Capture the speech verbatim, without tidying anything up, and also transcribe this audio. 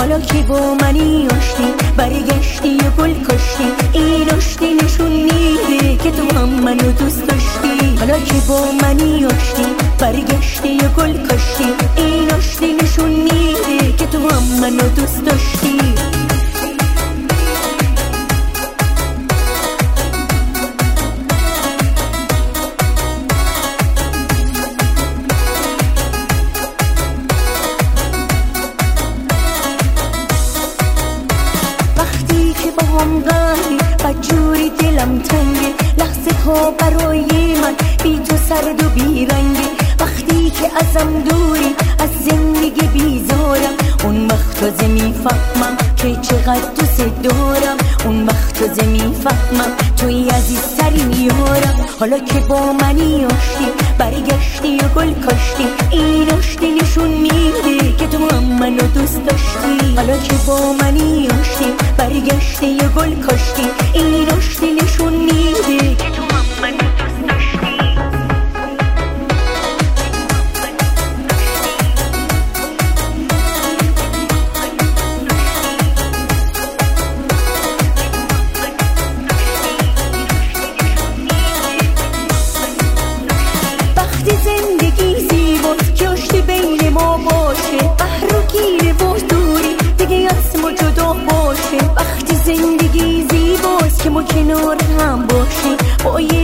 حالا که با منی آشتی، برگشتی و گل کاشتی، این آشتی نشون میده که تو هم منو دوست داشتی. حالا که با منی آشتی، برگشتی و گل کاشتی، این آشتی نشون میده که تو هم منو دوست داشتی. هم غمی بجوری دلم تنگه، لحظه ها برای من بی تو سرد و بی رنگه. وقتی که ازم دوری، از زندگی بیزارم، اون وقت تازه میفهمم که چقدر دوست دارم. اون وقت تازه میفهمم توی عزیزترین یارم. حالا که با منی آشتی، برگشتی و گل کاشتی، این آشتی نشون میده که تو هم منو دوست داشتی. حالا که با منی آشتی، برگشتی و گل کاشتی، این آشتی نشون میده که تو هم منو دوست داشتی. زندگی زیباست که آشتی بین ما باشه، قهر و گیره و دوری دیگه از ما جدا باشه. وقتی زندگی زیباست که ما کنار هم باشیم، با